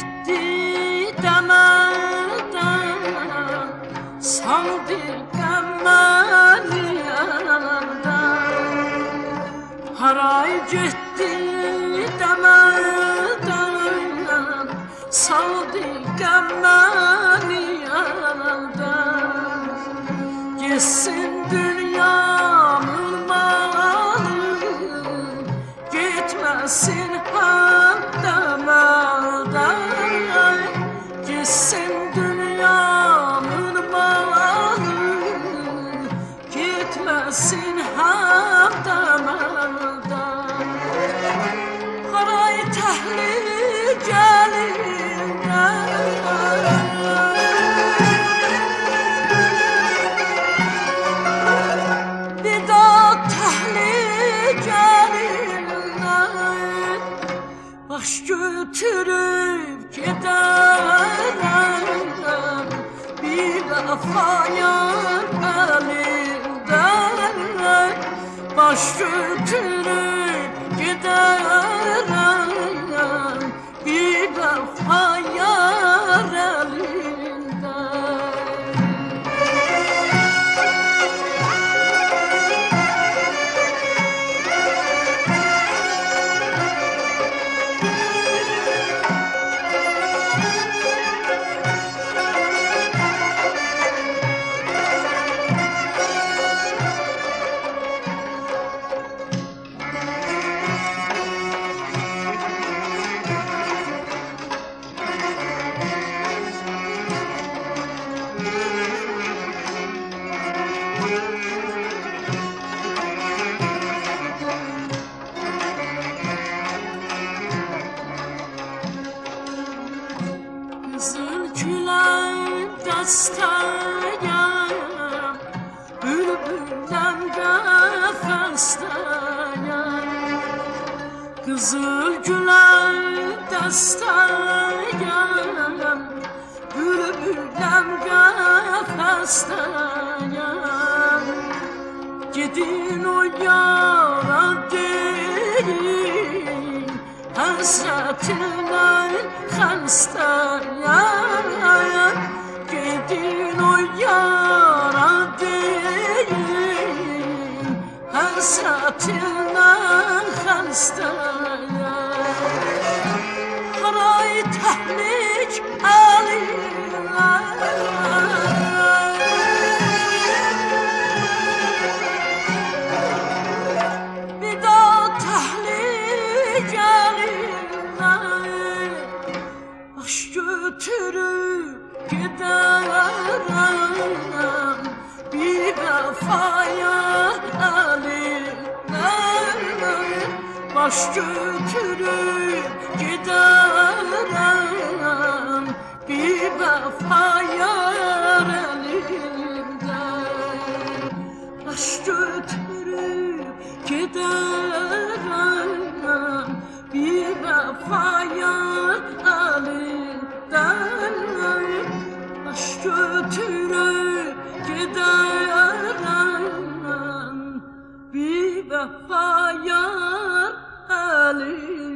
gitti demeden saldı beni yerden. Haray gitti demeden saldı beni yerden. Gitsin dünyamın malı, gitmesin hem demelden. Gitsin dünyamın malı, gitmesin hem demelden. Haray tehlikelinden, baş götürüp giderem bir vefaya elinden. Baş götürüp giderem bir vefaya elinden. Kızıl külək dəstəyəm, bülbüldən qəfəsdəyəm. Kızıl külək dəstəyəm, bülbüldən qəfəsdəyəm. Gidin o yara deyin, həsrətinlə xəstəyəm. Gidin o yara deyin, həsrətinlə xəstəyəm. Haray təhlik əlinlə, baş götürüp giderem bir vefaya elinden. Baş götürüp giderem bir vefaya elinden. Baş götürüp giderem bir vefaya elinden. Baş götürüp giderem bir vefaya elinden.